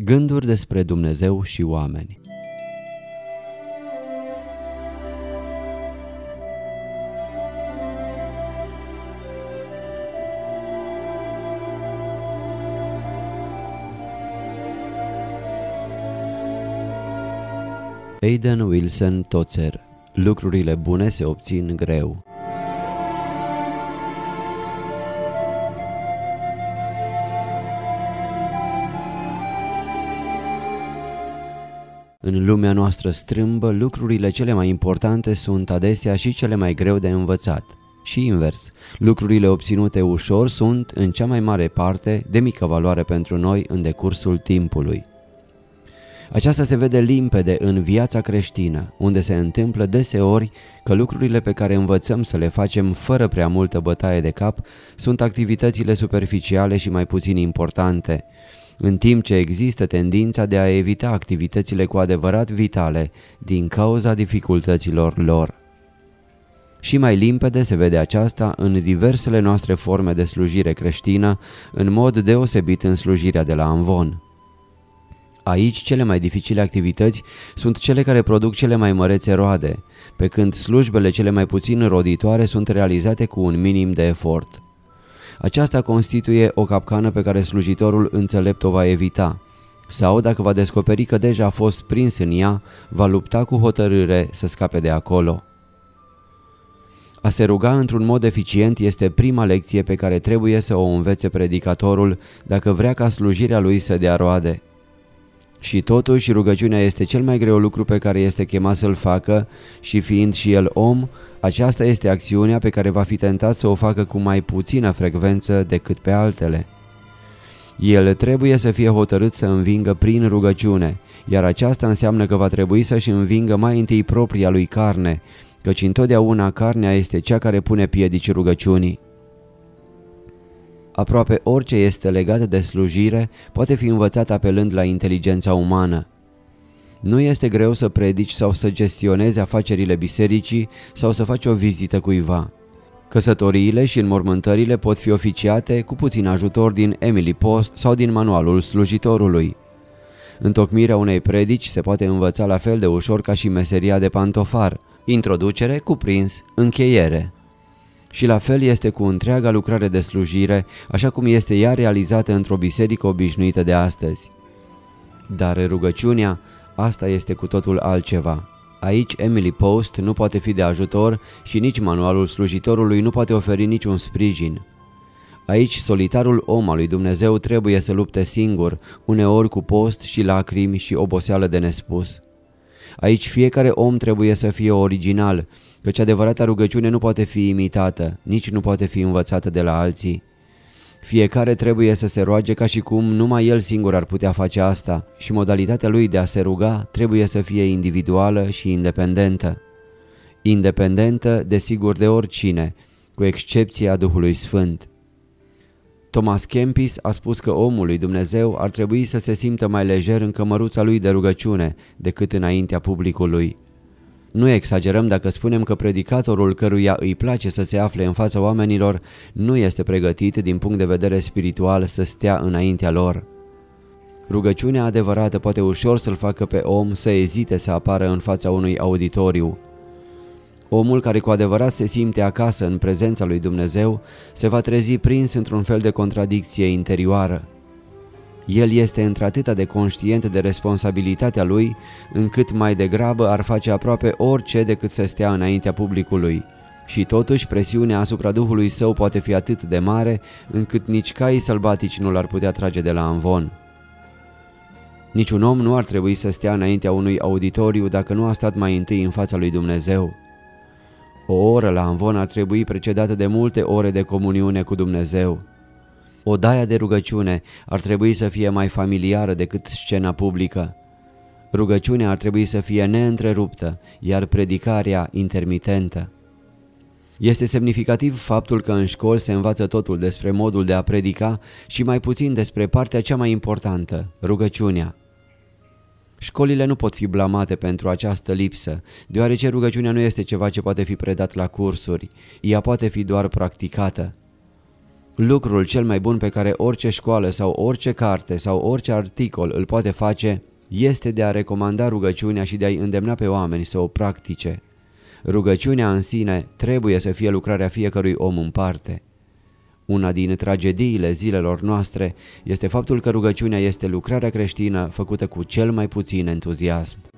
Gânduri despre Dumnezeu și oameni. Aidan Wilson Tozer. Lucrurile bune se obțin greu. În lumea noastră strâmbă, lucrurile cele mai importante sunt adesea și cele mai greu de învățat. Și invers, lucrurile obținute ușor sunt, în cea mai mare parte, de mică valoare pentru noi în decursul timpului. Aceasta se vede limpede în viața creștină, unde se întâmplă deseori că lucrurile pe care învățăm să le facem fără prea multă bătaie de cap sunt activitățile superficiale și mai puțin importante, în timp ce există tendința de a evita activitățile cu adevărat vitale din cauza dificultăților lor. Și mai limpede se vede aceasta în diversele noastre forme de slujire creștină, în mod deosebit în slujirea de la amvon. Aici cele mai dificile activități sunt cele care produc cele mai mărețe roade, pe când slujbele cele mai puțin roditoare sunt realizate cu un minim de efort. Aceasta constituie o capcană pe care slujitorul înțelept o va evita, sau dacă va descoperi că deja a fost prins în ea, va lupta cu hotărâre să scape de acolo. A se ruga într-un mod eficient este prima lecție pe care trebuie să o învețe predicatorul dacă vrea ca slujirea lui să dea roade. Și totuși rugăciunea este cel mai greu lucru pe care este chemat să-l facă și fiind și el om, aceasta este acțiunea pe care va fi tentat să o facă cu mai puțină frecvență decât pe altele. El trebuie să fie hotărât să învingă prin rugăciune, iar aceasta înseamnă că va trebui să-și învingă mai întâi propria lui carne, căci întotdeauna carnea este cea care pune piedici rugăciunii. Aproape orice este legat de slujire poate fi învățat apelând la inteligența umană. Nu este greu să predici sau să gestionezi afacerile bisericii sau să faci o vizită cuiva. Căsătoriile și înmormântările pot fi oficiate cu puțin ajutor din Emily Post sau din manualul slujitorului. Întocmirea unei predici se poate învăța la fel de ușor ca și meseria de pantofar, introducere, cuprins, încheiere. Și la fel este cu întreaga lucrare de slujire, așa cum este ea realizată într-o biserică obișnuită de astăzi. Dar rugăciunea, asta este cu totul altceva. Aici Emily Post nu poate fi de ajutor și nici manualul slujitorului nu poate oferi niciun sprijin. Aici solitarul om al lui Dumnezeu trebuie să lupte singur, uneori cu post și lacrimi și oboseală de nespus. Aici fiecare om trebuie să fie original, căci adevărata rugăciune nu poate fi imitată, nici nu poate fi învățată de la alții. Fiecare trebuie să se roage ca și cum numai el singur ar putea face asta și modalitatea lui de a se ruga trebuie să fie individuală și independentă. Independentă, desigur, de oricine, cu excepția Duhului Sfânt. Thomas Kempis a spus că omul lui Dumnezeu ar trebui să se simtă mai lejer în cămăruța lui de rugăciune decât înaintea publicului. Nu exagerăm dacă spunem că predicatorul căruia îi place să se afle în fața oamenilor nu este pregătit din punct de vedere spiritual să stea înaintea lor. Rugăciunea adevărată poate ușor să-l facă pe om să ezite să apară în fața unui auditoriu. Omul care cu adevărat se simte acasă în prezența lui Dumnezeu se va trezi prins într-un fel de contradicție interioară. El este într-atâta de conștient de responsabilitatea lui, încât mai degrabă ar face aproape orice decât să stea înaintea publicului. Și totuși presiunea asupra Duhului său poate fi atât de mare, încât nici caii sălbatici nu l-ar putea trage de la amvon. Niciun om nu ar trebui să stea înaintea unui auditoriu dacă nu a stat mai întâi în fața lui Dumnezeu. O oră la amvon ar trebui precedată de multe ore de comuniune cu Dumnezeu. Odaia de rugăciune ar trebui să fie mai familiară decât scena publică. Rugăciunea ar trebui să fie neîntreruptă, iar predicarea intermitentă. Este semnificativ faptul că în școli se învață totul despre modul de a predica și mai puțin despre partea cea mai importantă, rugăciunea. Școlile nu pot fi blamate pentru această lipsă, deoarece rugăciunea nu este ceva ce poate fi predat la cursuri, ea poate fi doar practicată. Lucrul cel mai bun pe care orice școală sau orice carte sau orice articol îl poate face este de a recomanda rugăciunea și de a-i îndemna pe oameni să o practice. Rugăciunea în sine trebuie să fie lucrarea fiecărui om în parte. Una din tragediile zilelor noastre este faptul că rugăciunea este lucrarea creștină făcută cu cel mai puțin entuziasm.